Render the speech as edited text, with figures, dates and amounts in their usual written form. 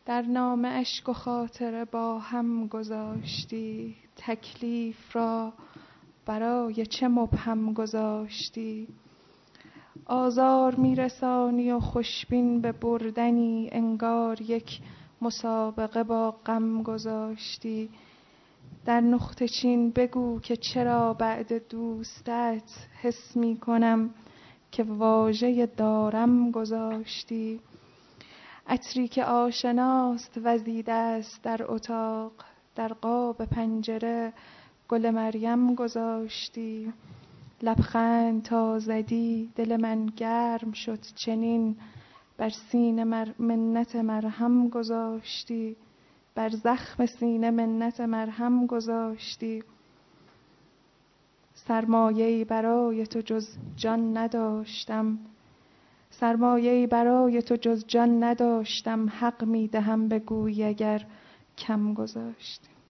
در نامه اشک و خاطره با هم گذاشتی، تکلیف را برای چه مبهم گذاشتی؟ آزار میرسانی و خوشبین به بردنی، انگار یک مسابقه با غم گذاشتی. در نقطه چین بگو که چرا بعد دوستت حس می کنم که واژه دارم گذاشتی. عطری که آشناست وزیده است در اتاق، در قاب پنجره گل مریم گذاشتی. لبخند تا زدی دل من گرم شد چنین، بر سینه منت مرهم گذاشتی. بر زخم سینه منت مرهم گذاشتی. سرمایه‌ای برای تو جز جان نداشتم، سرمایه‌ای برای تو جز جان نداشتم. حق می‌دهم بگویی اگر کم گذاشتی.